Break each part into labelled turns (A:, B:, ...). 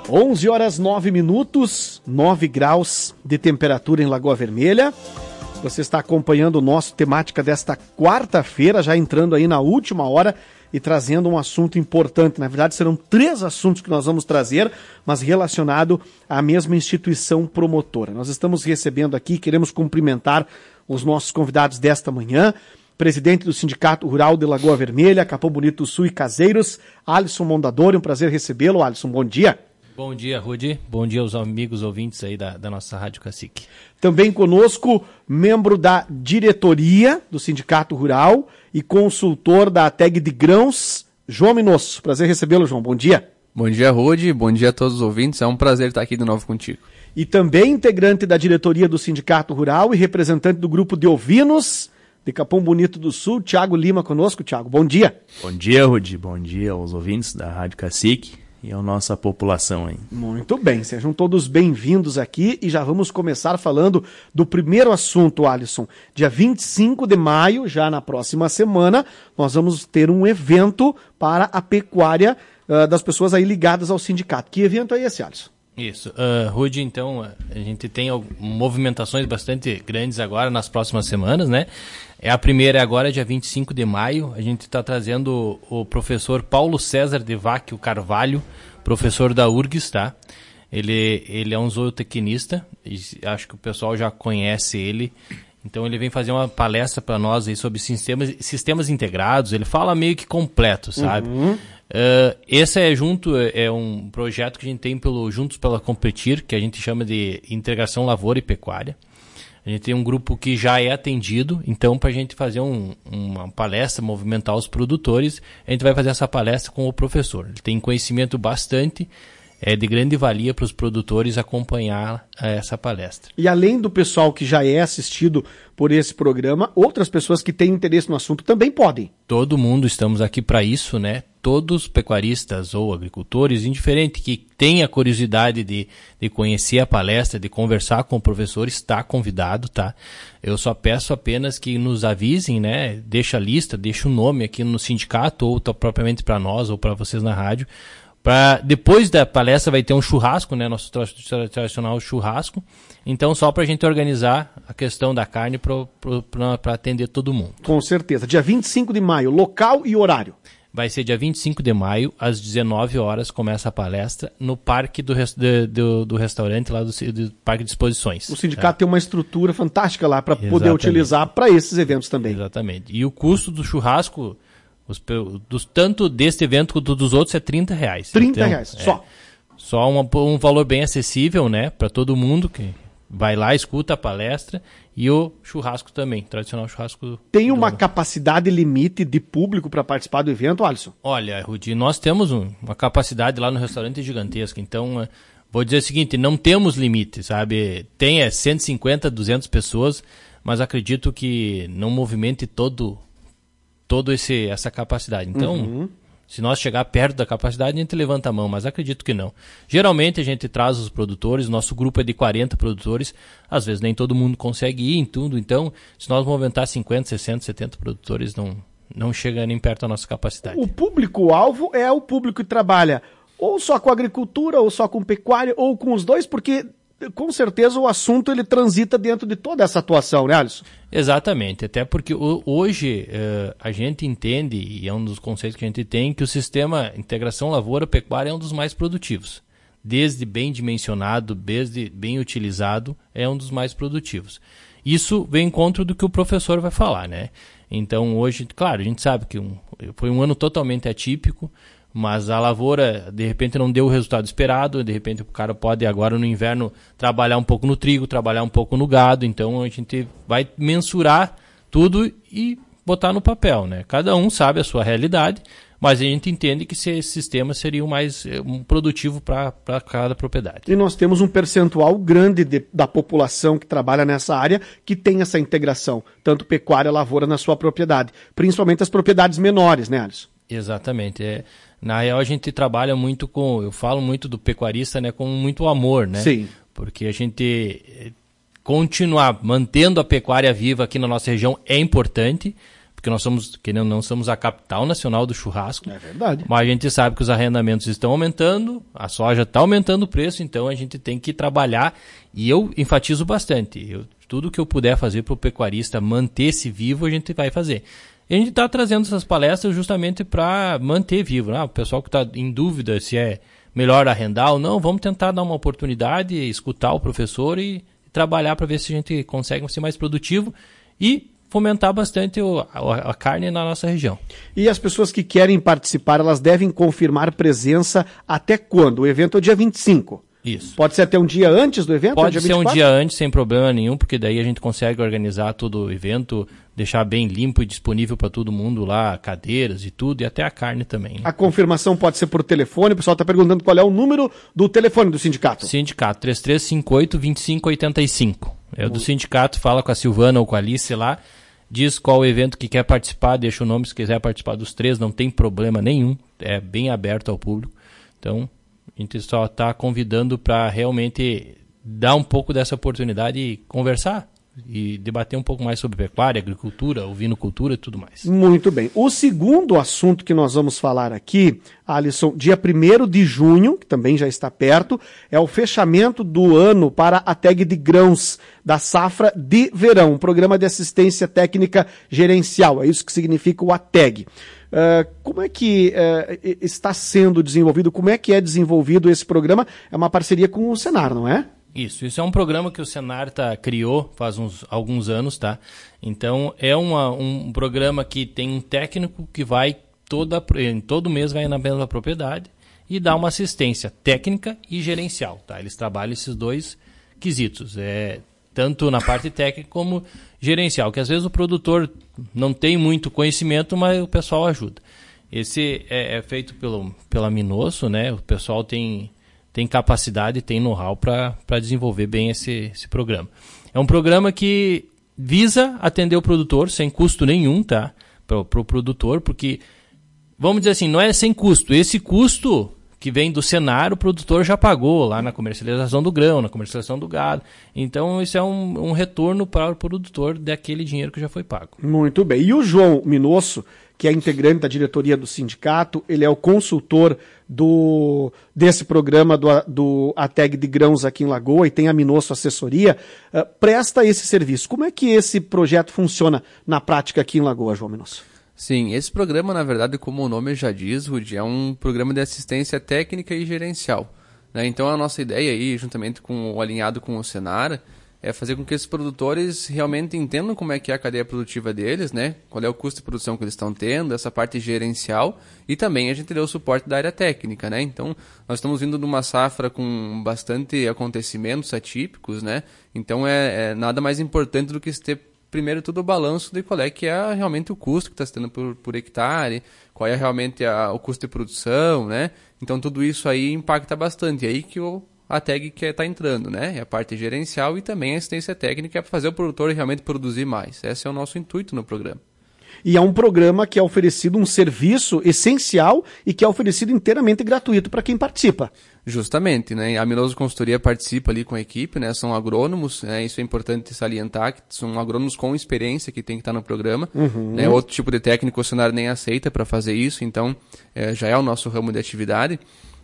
A: 11h09, 9 graus de temperatura em Lagoa Vermelha. Você está acompanhando o nosso temática desta quarta-feira, já entrando aí na última hora e trazendo um assunto importante. Na verdade, serão 3 assuntos que nós vamos trazer, mas relacionado à mesma instituição promotora. Nós estamos recebendo aqui, queremos cumprimentar os nossos convidados desta manhã, presidente do Sindicato Rural de Lagoa Vermelha, Capão Bonito do Sul e Caseiros, Alisson Mondadori, um prazer recebê-lo. Alisson, bom dia.
B: Bom dia, Rudy. Bom dia aos amigos ouvintes aí da nossa Rádio Cacique.
A: Também conosco, membro da diretoria do Sindicato Rural e consultor da ATEG de Grãos, João Minosso. Prazer recebê-lo, João. Bom dia.
C: Bom dia, Rudy. Bom dia a todos os ouvintes. É um prazer estar aqui de novo contigo.
A: E também integrante da diretoria do Sindicato Rural e representante do grupo de ovinos de Capão Bonito do Sul, Thiago Lima conosco. Thiago, bom dia.
D: Bom dia, Rudy. Bom dia aos ouvintes da Rádio Cacique e à nossa população aí.
A: Muito bem, sejam todos bem-vindos aqui e já vamos começar falando do primeiro assunto, Alisson. Dia 25 de maio, já na próxima semana, nós vamos ter um evento para a pecuária das pessoas aí ligadas ao sindicato. Que evento é esse, Alisson?
B: Isso. Rudy, então, a gente tem movimentações bastante grandes agora nas próximas semanas, né? A primeira agora, dia 25 de maio, a gente está trazendo o professor Paulo César de Váquio Carvalho, professor da URGS, tá? Ele é um zootecnista, e acho que o pessoal já conhece ele. Então ele vem fazer uma palestra para nós aí sobre sistemas integrados, ele fala meio que completo, sabe? Esse é um projeto que a gente tem pelo Juntos pela Competir, que a gente chama de Integração Lavoura e Pecuária. A gente tem um grupo que já é atendido, então para a gente fazer uma palestra, movimentar os produtores, a gente vai fazer essa palestra com o professor. Ele tem conhecimento bastante, de grande valia para os produtores acompanhar essa palestra. E além do pessoal que já é assistido por esse programa, outras pessoas que têm interesse no assunto também podem. Todo mundo, estamos aqui para isso, né? Todos pecuaristas ou agricultores, indiferente que tenha curiosidade de conhecer a palestra, de conversar com o professor, está convidado, tá? Eu só peço apenas que nos avisem, né? Deixa a lista, deixa o nome aqui no sindicato ou propriamente para nós ou para vocês na rádio. Depois da palestra vai ter um churrasco, né? Nosso tradicional churrasco. Então, só para a gente organizar a questão da carne para atender todo mundo. Com certeza. Dia 25 de maio, local e horário? Vai ser dia 25 de maio, às 19 horas, começa a palestra no parque do restaurante, lá do Parque de Exposições. O sindicato tem uma estrutura fantástica lá para poder utilizar para esses eventos também. Exatamente. E o custo do churrasco, tanto deste evento quanto dos outros, é R$30. R$30, só. Só um valor bem acessível, né, para todo mundo que vai lá, escuta a palestra, e o churrasco também, tradicional churrasco. Tem uma capacidade limite de público para participar do evento, Alisson? Olha, Rudi, nós temos uma capacidade lá no restaurante gigantesca, então vou dizer o seguinte, não temos limite, sabe? Tem 150, 200 pessoas, mas acredito que não movimente todo essa capacidade. Então, se nós chegar perto da capacidade, a gente levanta a mão, mas acredito que não. Geralmente a gente traz os produtores, nosso grupo é de 40 produtores, às vezes nem todo mundo consegue ir em tudo, então se nós movimentar 50, 60, 70 produtores, não chega nem perto da nossa capacidade. O público-alvo é o público que trabalha ou só com agricultura, ou só com pecuária, ou com os dois, porque com certeza o assunto ele transita dentro de toda essa atuação, né, Alisson? Exatamente, até porque hoje a gente entende, e é um dos conceitos que a gente tem, que o sistema integração lavoura-pecuária é um dos mais produtivos. Desde bem dimensionado, desde bem utilizado, é um dos mais produtivos. Isso vem em contra do que o professor vai falar, né? Então hoje, claro, a gente sabe que foi um ano totalmente atípico, mas a lavoura, de repente, não deu o resultado esperado, de repente o cara pode agora no inverno trabalhar um pouco no trigo, trabalhar um pouco no gado, então a gente vai mensurar tudo e botar no papel, né? Cada um sabe a sua realidade, mas a gente entende que esse sistema seria o mais produtivo para cada propriedade. E nós temos um percentual grande da população que trabalha nessa área que tem essa integração, tanto pecuária, lavoura na sua propriedade, principalmente as propriedades menores, né, Alisson? Exatamente, na real a gente trabalha muito eu falo muito do pecuarista, né, com muito amor, né? Sim. Porque a gente continuar mantendo a pecuária viva aqui na nossa região é importante, porque nós somos, querendo ou não, somos a capital nacional do churrasco.
A: É verdade.
B: Mas a gente sabe que os arrendamentos estão aumentando, a soja está aumentando o preço, então a gente tem que trabalhar, e eu enfatizo bastante, tudo que eu puder fazer para o pecuarista manter-se vivo, a gente vai fazer. E a gente está trazendo essas palestras justamente para manter vivo, né? O pessoal que está em dúvida se é melhor arrendar ou não, vamos tentar dar uma oportunidade, escutar o professor e trabalhar para ver se a gente consegue ser mais produtivo e fomentar bastante a carne na nossa região.
A: E as pessoas que querem participar, elas devem confirmar presença até quando? O evento é dia 25.
B: Isso.
A: Pode ser até um dia antes do evento?
B: Pode ser um dia antes, sem problema nenhum, porque daí a gente consegue organizar todo o evento, deixar bem limpo e disponível para todo mundo lá, cadeiras e tudo, e até a carne também. Né?
A: A confirmação pode ser por telefone, o pessoal está perguntando qual é o número do telefone do sindicato.
B: Sindicato, 3358-2585. É o do sindicato, fala com a Silvana ou com a Alice lá, diz qual o evento que quer participar, deixa o nome, se quiser participar dos 3, não tem problema nenhum, é bem aberto ao público. Então, a gente só está convidando para realmente dar um pouco dessa oportunidade e conversar e debater um pouco mais sobre pecuária, agricultura, ovinocultura e tudo mais.
A: Muito bem. O segundo assunto que nós vamos falar aqui, Alisson, dia 1º de junho, que também já está perto, é o fechamento do ano para a TEG de grãos da safra de verão, um programa de assistência técnica gerencial, é isso que significa o ATEG. Como é que está sendo desenvolvido, como é que é desenvolvido esse programa? É uma parceria com o Senar, não é?
B: Isso é um programa que o Senar criou faz alguns anos, tá? Então é um programa que tem um técnico que vai todo mês vai na mesma propriedade e dá uma assistência técnica e gerencial, tá? Eles trabalham esses dois quesitos, tanto na parte técnica como gerencial, que às vezes o produtor não tem muito conhecimento, mas o pessoal ajuda. Esse é feito pela Minosso, né? O pessoal tem capacidade, tem know-how para desenvolver bem esse programa. É um programa que visa atender o produtor sem custo nenhum, tá? Para o produtor, porque, vamos dizer assim, não é sem custo. Esse custo que vem do Senar, o produtor já pagou lá na comercialização do grão, na comercialização do gado. Então, isso é um retorno para o produtor daquele dinheiro que já foi pago.
A: Muito bem. E o João Minosso, que é integrante da diretoria do sindicato, ele é o consultor desse programa do ATEG de grãos aqui em Lagoa e tem a Minosso Assessoria, presta esse serviço. Como é que esse projeto funciona na prática aqui em Lagoa, João Minosso?
C: Sim, esse programa, na verdade, como o nome já diz, Rudy, é um programa de assistência técnica e gerencial. Né? Então, a nossa ideia aí, juntamente alinhado com o Senar, é fazer com que esses produtores realmente entendam como é que é a cadeia produtiva deles, né? Qual é o custo de produção que eles estão tendo, essa parte gerencial, e também a gente deu o suporte da área técnica, né? Então, nós estamos vindo de uma safra com bastante acontecimentos atípicos, né? Então, é nada mais importante do que ter, primeiro tudo, o balanço de qual é que é realmente o custo que está se tendo por hectare, qual é realmente o custo de produção, né? Então, tudo isso aí impacta bastante. É aí que a TEG que está entrando, né? É a parte gerencial e também a assistência técnica para fazer o produtor realmente produzir mais. Esse é o nosso intuito no programa.
A: E é um programa que é oferecido um serviço essencial e que é oferecido inteiramente gratuito para quem participa. Justamente,
C: né? A Minosso Consultoria participa ali com a equipe, né? São agrônomos, né? Isso é importante salientar, que são agrônomos com experiência que tem que estar no programa.
A: Uhum.
C: Né? Outro tipo de técnico o Senar nem aceita para fazer isso, então já é o nosso ramo de atividade.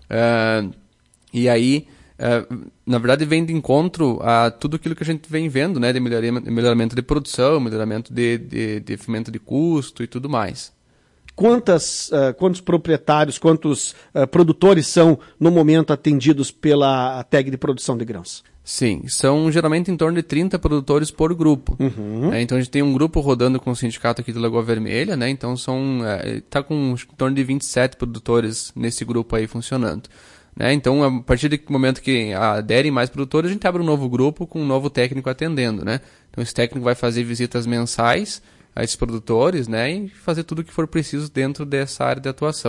C: E aí, na verdade, vem de encontro a tudo aquilo que a gente vem vendo, né? De melhoramento de produção, melhoramento de fomento de custo e tudo mais.
A: Quantos proprietários, quantos produtores são, no momento, atendidos pela TEG de produção de grãos?
C: Sim, são geralmente em torno de 30 produtores por grupo.
A: Uhum.
C: Então a gente tem um grupo rodando com o sindicato aqui do Lagoa Vermelha, né? Então está com em torno de 27 produtores nesse grupo aí funcionando. Né? Então, a partir do momento que aderem mais produtores, a gente abre um novo grupo com um novo técnico atendendo, né? Então, esse técnico vai fazer visitas mensais a esses produtores, né? E fazer tudo o que for preciso dentro dessa área de atuação.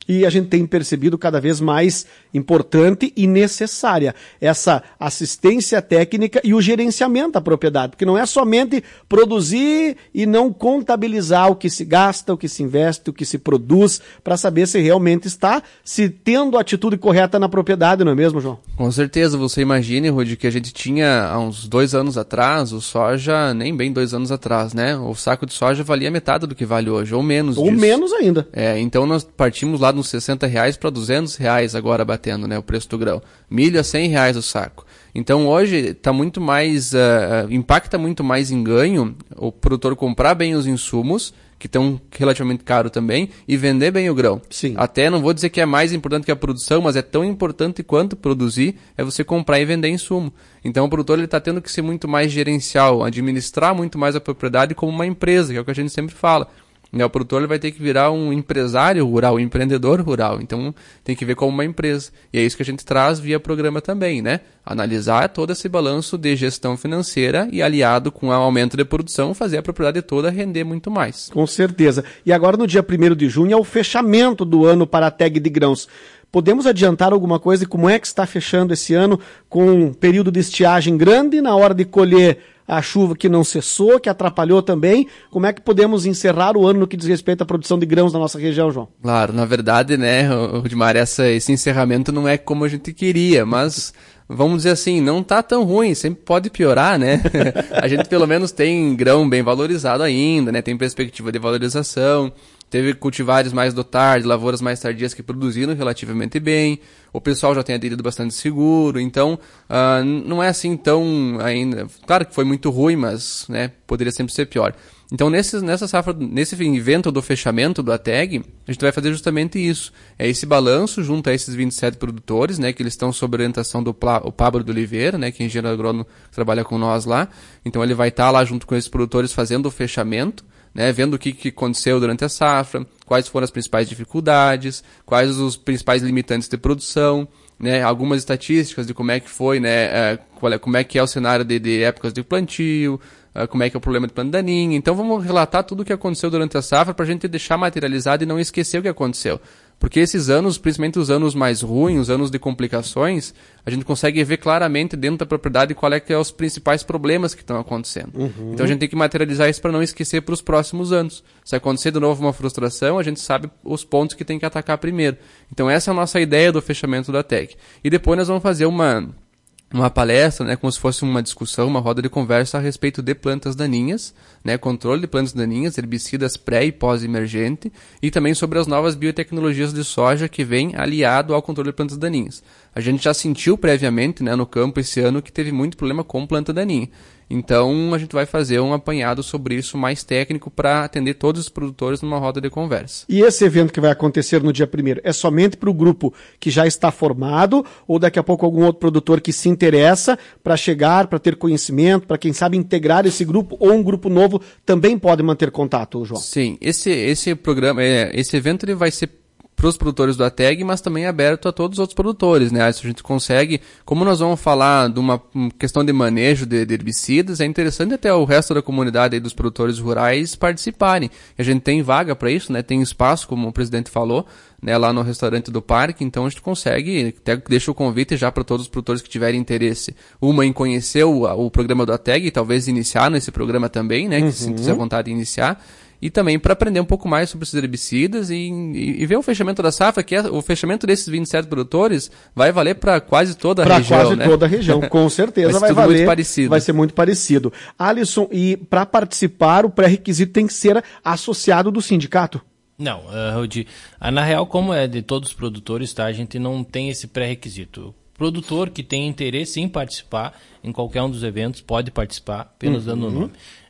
A: E a gente tem percebido cada vez mais importante e necessária essa assistência técnica e o gerenciamento da propriedade, porque não é somente produzir e não contabilizar o que se gasta, o que se investe, o que se produz, para saber se realmente está se tendo a atitude correta na propriedade, não é mesmo, João?
C: Com certeza, você imagine, Rudi, que a gente tinha há uns 2 anos atrás, o soja, nem bem 2 anos atrás, né? O saco de soja valia metade do que vale hoje, ou menos
A: Ou
C: disso.
A: menos ainda.
C: Então nós partimos lá nos R$60 para R$200 agora batendo, né, o preço do grão. Milho a R$100 o saco. Então hoje tá muito mais, impacta muito mais em ganho o produtor comprar bem os insumos, que estão relativamente caro também, e vender bem o grão.
A: Sim.
C: Até não vou dizer que é mais importante que a produção, mas é tão importante quanto produzir, é você comprar e vender insumo. Então o produtor está tendo que ser muito mais gerencial, administrar muito mais a propriedade como uma empresa, que é o que a gente sempre fala. O produtor ele vai ter que virar um empresário rural, um empreendedor rural. Então, tem que ver como uma empresa. E é isso que a gente traz via programa também, né? Analisar todo esse balanço de gestão financeira e, aliado com o aumento de produção, fazer a propriedade toda render muito mais.
A: Com certeza. E agora, no dia 1º de junho, é o fechamento do ano para a TEG de grãos. Podemos adiantar alguma coisa e como é que está fechando esse ano com um período de estiagem grande na hora de colher a chuva que não cessou, que atrapalhou também? Como é que podemos encerrar o ano no que diz respeito à produção de grãos na nossa região, João?
C: Claro, na verdade, né, Rudimar, esse encerramento não é como a gente queria, mas vamos dizer assim, não tá tão ruim, sempre pode piorar, né? A gente pelo menos tem grão bem valorizado ainda, né? Tem perspectiva de valorização. Teve cultivares mais do tarde, lavouras mais tardias que produziram relativamente bem. O pessoal já tem aderido bastante seguro. Então, não é assim tão ainda... Claro que foi muito ruim, mas né, poderia sempre ser pior. Então, nessa safra, nesse evento do fechamento do ATEG, a gente vai fazer justamente isso. É esse balanço junto a esses 27 produtores, né, que eles estão sob orientação do Pablo de Oliveira, né, que é engenheiro agrônomo que trabalha com nós lá. Então, ele vai estar lá junto com esses produtores fazendo o fechamento, né, vendo o que aconteceu durante a safra, quais foram as principais dificuldades, quais os principais limitantes de produção, né, algumas estatísticas de como é que foi, né, como é que é o cenário de épocas de plantio, como é que é o problema de planta daninha. Então vamos relatar tudo o que aconteceu durante a safra para a gente deixar materializado e não esquecer o que aconteceu. Porque esses anos, principalmente os anos mais ruins, os anos de complicações, a gente consegue ver claramente dentro da propriedade qual é que é os principais problemas que estão acontecendo. Então a gente tem que materializar isso para não esquecer para os próximos anos. Se acontecer de novo uma frustração, a gente sabe os pontos que tem que atacar primeiro. Então essa é a nossa ideia do fechamento da TEG. E depois nós vamos fazer uma palestra, né, como se fosse uma discussão, uma roda de conversa a respeito de plantas daninhas, né, controle de plantas daninhas, herbicidas pré e pós-emergente, e também sobre as novas biotecnologias de soja que vem aliado ao controle de plantas daninhas. A gente já sentiu previamente, né, no campo esse ano que teve muito problema com planta daninha. Então, a gente vai fazer um apanhado sobre isso mais técnico para atender todos os produtores numa roda de conversa.
A: E esse evento que vai acontecer no dia 1º é somente para o grupo que já está formado ou daqui a pouco algum outro produtor que se interessa para chegar, para ter conhecimento, para quem sabe integrar esse grupo ou um grupo novo também pode manter contato, João?
C: Sim, esse programa, esse evento ele vai ser para os produtores do ATEG, mas também é aberto a todos os outros produtores, né? Se a gente consegue, como nós vamos falar de uma questão de manejo de herbicidas, é interessante até o resto da comunidade aí dos produtores rurais participarem. A gente tem vaga para isso, né? Tem espaço, como o presidente falou, né? Lá no restaurante do parque, então a gente consegue, até deixa o convite já para todos os produtores que tiverem interesse, em conhecer o programa do ATEG, e talvez iniciar nesse programa também, né? Que se sentir a vontade de iniciar. E também para aprender um pouco mais sobre esses herbicidas e ver o fechamento da safra, que o fechamento desses 27 produtores vai valer para quase toda a região. Para quase
A: toda a região, com certeza vai valer.
C: Muito parecido.
A: Vai ser muito parecido. Alisson, e para participar, o pré-requisito tem que ser associado do sindicato?
B: Não, Rudi, na real, como é de todos os produtores, tá, a gente não tem esse pré-requisito. Produtor que tem interesse em participar em qualquer um dos eventos pode participar, apenas dando o nome.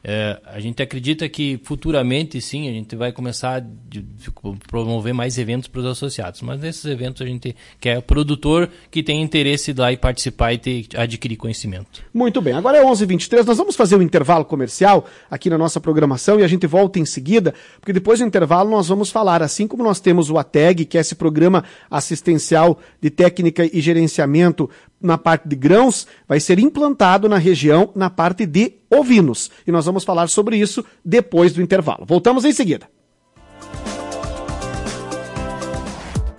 B: A gente acredita que futuramente, sim, a gente vai começar a promover mais eventos para os associados, mas nesses eventos a gente quer produtor que tem interesse de ir lá e participar e adquirir conhecimento.
A: Muito bem, agora é 11h23, nós vamos fazer um intervalo comercial aqui na nossa programação e a gente volta em seguida, porque depois do intervalo nós vamos falar, assim como nós temos o ATEG, que é esse programa assistencial de técnica e gerenciamento na parte de grãos, vai ser implantado na região na parte de ovinos. E nós vamos falar sobre isso depois do intervalo. Voltamos em seguida.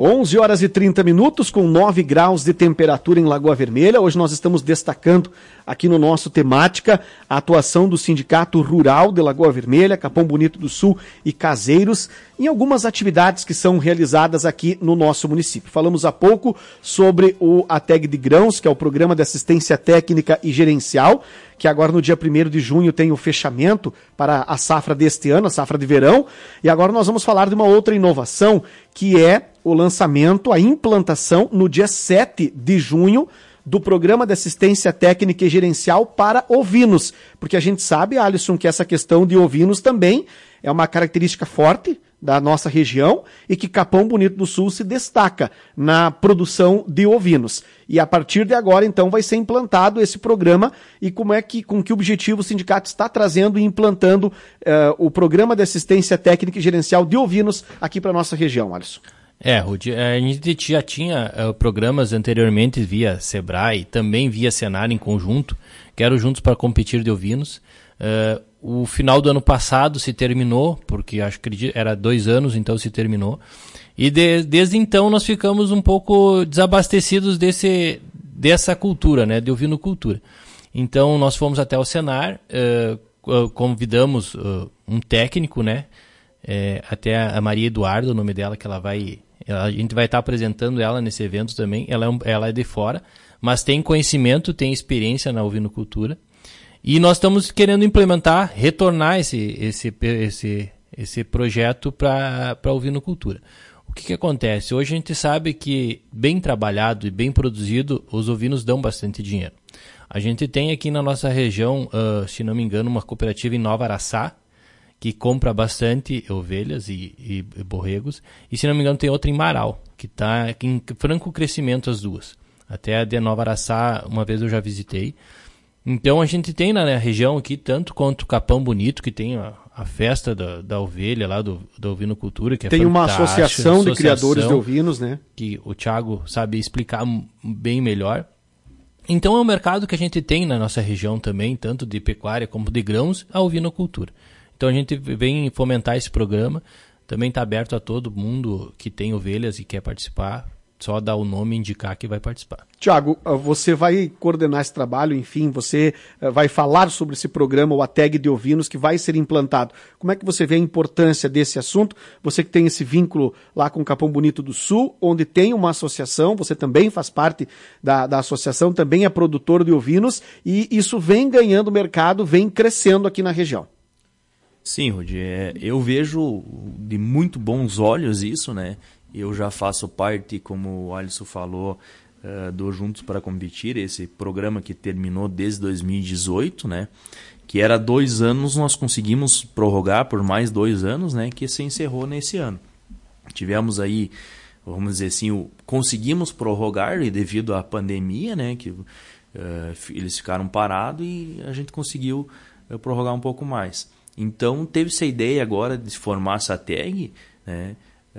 A: 11 horas e 30 minutos, com 9 graus de temperatura em Lagoa Vermelha. Hoje nós estamos destacando aqui no nosso Temática a atuação do Sindicato Rural de Lagoa Vermelha, Capão Bonito do Sul e Caseiros, em algumas atividades que são realizadas aqui no nosso município. Falamos há pouco sobre o ATEG de Grãos, que é o Programa de Assistência Técnica e Gerencial, que agora no dia 1º de junho tem o fechamento para a safra deste ano, a safra de verão. E agora nós vamos falar de uma outra inovação, que é o lançamento, a implantação no dia 7 de junho do Programa de Assistência Técnica e Gerencial para ovinos. Porque a gente sabe, Alisson, que essa questão de ovinos também é uma característica forte da nossa região e que Capão Bonito do Sul se destaca na produção de ovinos. E a partir de agora, então, vai ser implantado esse programa e com que objetivo o sindicato está trazendo e implantando o Programa de Assistência Técnica e Gerencial de Ovinos aqui para a nossa região, Alisson. Rudi, a gente já tinha programas anteriormente via Sebrae, também via Senar em conjunto, que eram Juntos para Competir de Ovinos. O final do ano passado se terminou, porque acho que era 2 anos, então se terminou. E desde então nós ficamos um pouco desabastecidos dessa cultura, né, de ovinocultura. Então nós fomos até o Senar, convidamos um técnico, né, até a Maria Eduarda, o nome dela, que a gente vai estar apresentando ela nesse evento também. Ela é de fora, mas tem conhecimento, tem experiência na ovinocultura. E nós estamos querendo retornar esse projeto para a ovinocultura. O que acontece? Hoje a gente sabe que, bem trabalhado e bem produzido, os ovinos dão bastante dinheiro. A gente tem aqui na nossa região, se não me engano, uma cooperativa em Nova Araçá, que compra bastante ovelhas e borregos. E, se não me engano, tem outra em Marau, que está em franco crescimento as duas. Até a de Nova Araçá, uma vez eu já visitei. Então a gente tem na região aqui, tanto quanto Capão Bonito, que tem a festa da ovelha lá, da ovinocultura, que é tem uma associação de criadores de ovinos, né?
B: Que o Thiago sabe explicar bem melhor. Então é um mercado que a gente tem na nossa região também, tanto de pecuária como de grãos, a ovinocultura. Então a gente vem fomentar esse programa, também está aberto a todo mundo que tem ovelhas e quer participar. Só dar o nome e indicar que vai participar. Tiago, você vai coordenar esse trabalho, enfim, você vai falar sobre esse programa, o ATEG de Ovinos, que vai ser implantado. Como é que você vê a importância desse assunto? Você que tem esse vínculo lá com o Capão Bonito do Sul, onde tem uma associação, você também faz parte da associação, também é produtor de ovinos, e isso vem ganhando mercado, vem crescendo aqui na região.
D: Sim, Rudi, eu vejo de muito bons olhos isso, né? Eu já faço parte, como o Alisson falou, do Juntos para Competir, esse programa que terminou desde 2018, né? Que era 2 anos, nós conseguimos prorrogar por mais 2 anos, né? Que se encerrou nesse ano. Tivemos aí, vamos dizer assim, conseguimos prorrogar e devido à pandemia, né? Que eles ficaram parados e a gente conseguiu prorrogar um pouco mais. Então teve essa ideia agora de formar essa tag, né?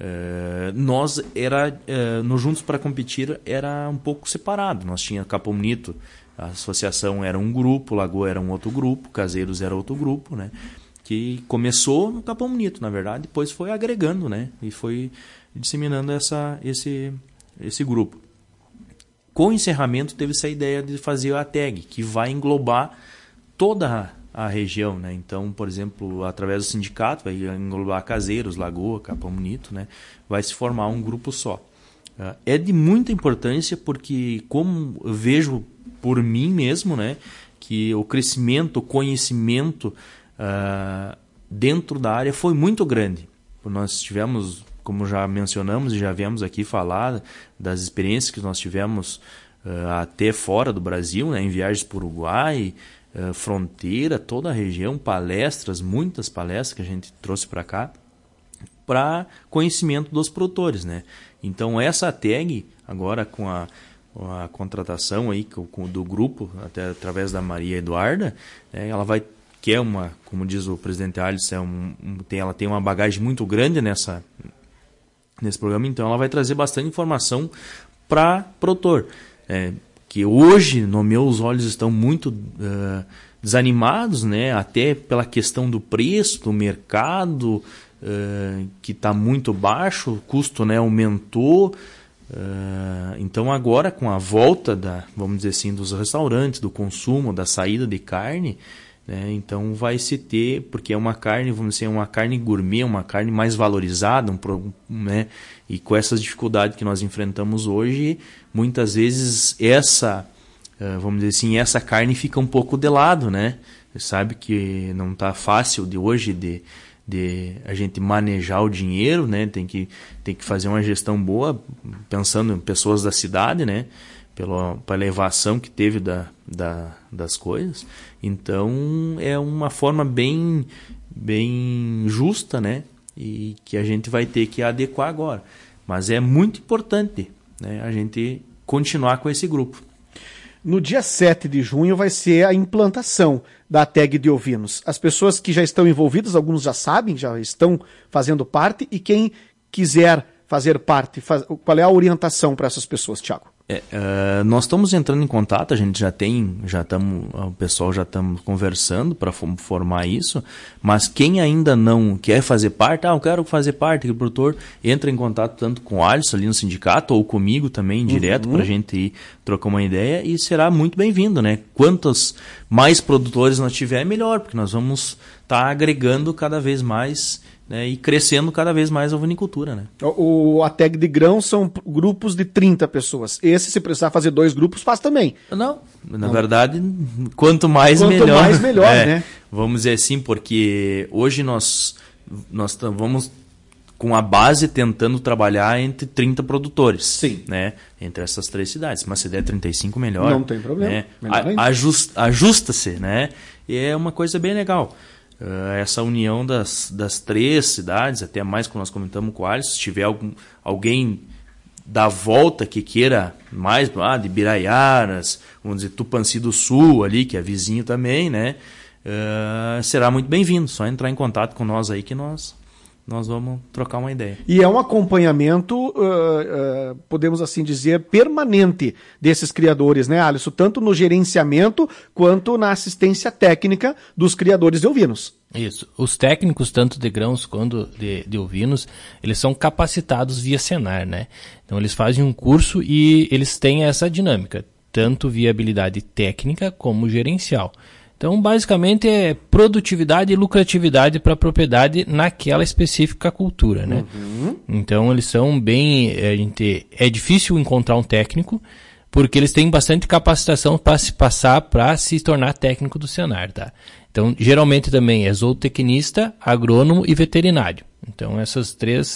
D: No Juntos para Competir era um pouco separado. Nós tínhamos Capão Bonito, a associação era um grupo, Lagoa era um outro grupo, Caseiros era outro grupo, né? Que começou no Capão Bonito, na verdade, depois foi agregando, né? E foi disseminando esse grupo. Com o encerramento teve essa ideia de fazer a tag, que vai englobar toda a região, né? Então, por exemplo, através do sindicato, vai englobar Caseiros, Lagoa, Capão Bonito, né? Vai se formar um grupo só. É de muita importância porque, como eu vejo por mim mesmo, né? Que o crescimento, o conhecimento dentro da área foi muito grande. Nós tivemos, como já mencionamos e já viemos aqui falar das experiências que nós tivemos até fora do Brasil, né? Em viagens para o Uruguai, fronteira, toda a região, palestras, muitas palestras que a gente trouxe para cá, para conhecimento dos produtores, né? Então essa tag, agora com a contratação aí do grupo, até através da Maria Eduarda, né, ela vai, que é uma, como diz o presidente Alisson, ela tem uma bagagem muito grande nesse programa, então ela vai trazer bastante informação para produtor. Que hoje, no meus olhos, estão muito desanimados, né? Até pela questão do preço, do mercado, que está muito baixo, o custo, né, aumentou. Então agora, com a volta vamos dizer assim, dos restaurantes, do consumo, da saída de carne, né, então vai se ter, porque é uma carne, vamos dizer, uma carne gourmet, uma carne mais valorizada, né, e com essas dificuldades que nós enfrentamos hoje, muitas vezes vamos dizer assim, essa carne fica um pouco de lado, né? Você sabe que não está fácil de hoje de a gente manejar o dinheiro, né? Tem que fazer uma gestão boa, pensando em pessoas da cidade, né? Pela elevação que teve das coisas. Então é uma forma bem justa, né? E que a gente vai ter que adequar agora. Mas é muito importante, né, a gente continuar com esse grupo.
A: No dia 7 de junho vai ser a implantação da tag de ovinos. As pessoas que já estão envolvidas, alguns já sabem, já estão fazendo parte, e quem quiser fazer parte, qual é a orientação para essas pessoas, Thiago?
D: Nós estamos entrando em contato, a gente o pessoal já estamos conversando para formar isso, mas quem ainda não quer fazer parte, eu quero fazer parte, o produtor, entra em contato tanto com o Alisson ali no sindicato, ou comigo também, direto, para a gente ir trocar uma ideia, e será muito bem-vindo, né? Quantos mais produtores nós tiver, melhor, porque nós vamos estar agregando cada vez mais, né, e crescendo cada vez mais a ovinicultura, né?
A: A tag de grãos são grupos de 30 pessoas. Esse, se precisar fazer 2 grupos, faz também.
D: Não, na verdade, quanto mais melhor.
A: Quanto mais melhor, né?
D: Vamos dizer assim, porque hoje nós vamos com a base tentando trabalhar entre 30 produtores.
A: Sim.
D: Né? Entre essas 3 cidades. Mas se der 35, melhor.
A: Não tem problema.
D: Né? Ajusta-se, né? E é uma coisa bem legal. Essa união das 3 cidades, até mais como nós comentamos com o Alisson, se tiver alguém da volta que queira mais, de Biraiaras, vamos dizer, Tupanci do Sul ali, que é vizinho também, né? Será muito bem-vindo. Só entrar em contato com nós aí que nós vamos trocar uma ideia.
A: E é um acompanhamento, podemos assim dizer, permanente desses criadores, né, Alisson? Tanto no gerenciamento quanto na assistência técnica dos criadores de ovinos.
B: Isso. Os técnicos, tanto de grãos quanto de ovinos, eles são capacitados via Senar, né? Então eles fazem um curso e eles têm essa dinâmica, tanto via habilidade técnica como gerencial. Então, basicamente, é produtividade e lucratividade para a propriedade naquela específica cultura, né? Então, eles são bem... É difícil encontrar um técnico, porque eles têm bastante capacitação para se passar para se tornar técnico do Senar, tá? Então, geralmente também é zootecnista, agrônomo e veterinário. Então, essas 3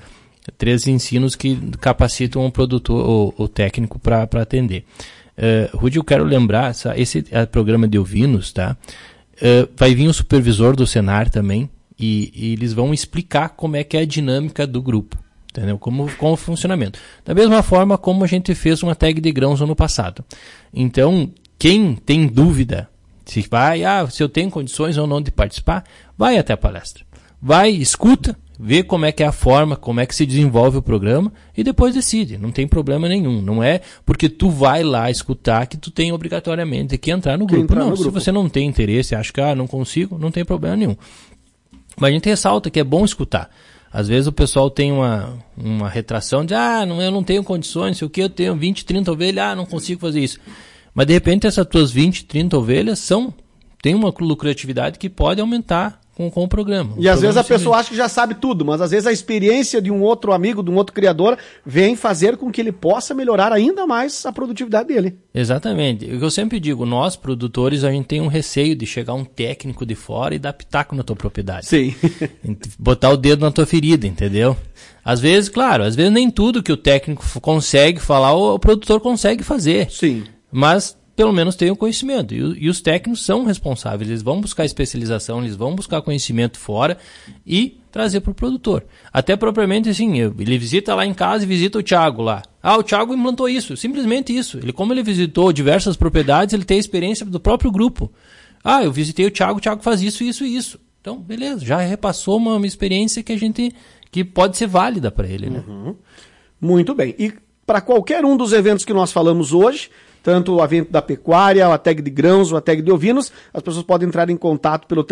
B: ensinos que capacitam o produtor, o técnico para atender. Rudy, eu quero lembrar, esse programa de ovinos, tá? Vai vir um supervisor do Senar também, e eles vão explicar como é que é a dinâmica do grupo, entendeu? Como o funcionamento. Da mesma forma como a gente fez uma tag de grãos ano passado. Então, quem tem dúvida se eu tenho condições ou não de participar, vai até a palestra. Vai, escuta, vê como é que é a forma, como é que se desenvolve o programa e depois decide. Não tem problema nenhum. Não é porque tu vai lá escutar que tu tem obrigatoriamente que entrar no grupo. Não, se você não tem interesse, acha que não consigo, não tem problema nenhum. Mas a gente ressalta que é bom escutar. Às vezes o pessoal tem uma retração de eu não tenho condições, sei o que, eu tenho 20, 30 ovelhas, não consigo fazer isso. Mas de repente essas tuas 20, 30 ovelhas tem uma lucratividade que pode aumentar com o programa.
A: E às vezes a pessoa acha que já sabe tudo, mas às vezes a experiência de um outro amigo, de um outro criador, vem fazer com que ele possa melhorar ainda mais a produtividade dele.
B: Exatamente. O que eu sempre digo, nós produtores, a gente tem um receio de chegar um técnico de fora e dar pitaco na tua propriedade.
A: Sim.
B: Botar o dedo na tua ferida, entendeu? Às vezes nem tudo que o técnico consegue falar, o produtor consegue fazer.
A: Sim.
B: Mas pelo menos tenham conhecimento. E os técnicos são responsáveis, eles vão buscar especialização, eles vão buscar conhecimento fora e trazer para o produtor. Até propriamente assim, ele visita lá em casa e visita o Thiago lá. O Thiago implantou isso, simplesmente isso. Como ele visitou diversas propriedades, ele tem a experiência do próprio grupo. Eu visitei o Thiago faz isso, isso e isso. Então, beleza, já repassou uma experiência que pode ser válida para ele, né?
A: Muito bem. E para qualquer um dos eventos que nós falamos hoje, tanto o evento da pecuária, o ATEG de grãos, o ATEG de ovinos. As pessoas podem entrar em contato pelo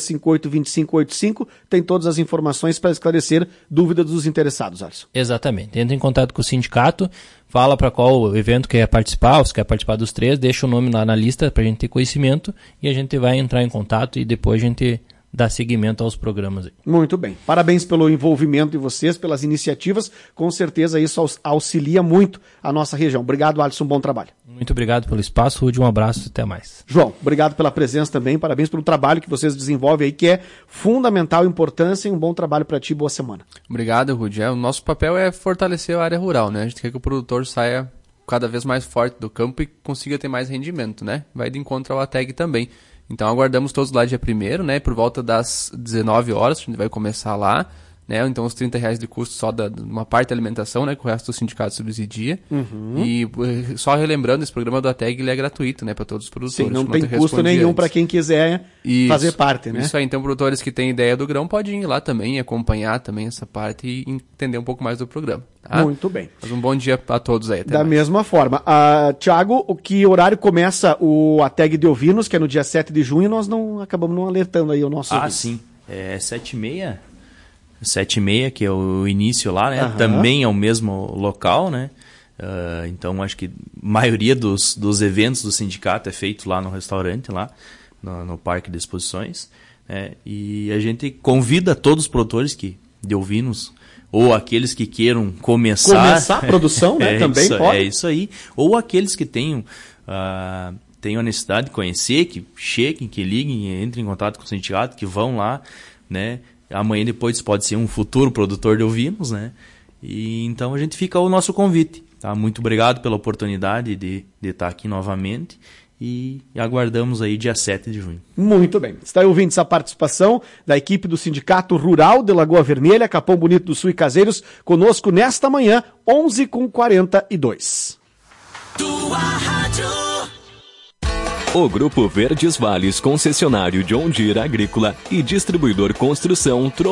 A: 3358-2585, tem todas as informações para esclarecer dúvidas dos interessados, Alisson.
B: Exatamente. Entra em contato com o sindicato, fala para qual evento quer participar, ou se quer participar dos 3, deixa o nome lá na lista para a gente ter conhecimento e a gente vai entrar em contato e depois a gente dá seguimento aos programas.
A: Muito bem. Parabéns pelo envolvimento de vocês, pelas iniciativas. Com certeza isso auxilia muito a nossa região. Obrigado, Alisson. Bom trabalho.
B: Muito obrigado pelo espaço, Rudy. Um abraço e até mais.
A: João, obrigado pela presença também. Parabéns pelo trabalho que vocês desenvolvem aí, que é fundamental importância e um bom trabalho para ti. Boa semana.
C: Obrigado, Rudy. O nosso papel é fortalecer a área rural, né? A gente quer que o produtor saia cada vez mais forte do campo e consiga ter mais rendimento, né? Vai de encontro ao ATEG também. Então aguardamos todos lá dia 1º, né? Por volta das 19 horas, a gente vai começar lá, né? Então os R$30 de custo só de uma parte da alimentação, né? Que o resto do sindicato subsidia. E só relembrando, esse programa do ATEG ele é gratuito, né? Para todos os produtores.
A: Sim, não tem custo nenhum para quem quiser fazer parte, né?
C: Isso aí, então produtores que têm ideia do grão podem ir lá também, acompanhar também essa parte e entender um pouco mais do programa. Tá?
A: Muito bem.
C: Mas um bom dia a todos aí.
A: Da mesma forma. Tiago, que horário começa o ATEG de ovinos, que é no dia 7 de junho, nós acabamos não alertando aí o nosso ouvinte.
D: Sim. É 7h30. 7h30, que é o início lá, né? Também é o mesmo local, né? Então, acho que a maioria dos eventos do sindicato é feito lá no restaurante, lá no Parque de Exposições. E a gente convida todos os produtores de ovinos, ou aqueles que queiram começar
A: a produção, né? Também pode.
D: É isso aí. Ou aqueles que tenham a necessidade de conhecer, que cheguem, que liguem, entrem em contato com o sindicato, que vão lá, né? Amanhã depois pode ser um futuro produtor de ovinos, né? E então a gente fica o nosso convite, tá? Muito obrigado pela oportunidade de estar aqui novamente e aguardamos aí dia 7 de junho.
A: Muito bem. Está aí ouvindo essa participação da equipe do Sindicato Rural de Lagoa Vermelha, Capão Bonito do Sul e Caseiros, conosco nesta manhã, 11h42.
E: Tua rádio.
F: O Grupo Verdes Vales, concessionário John Deere Agrícola e distribuidor Construção,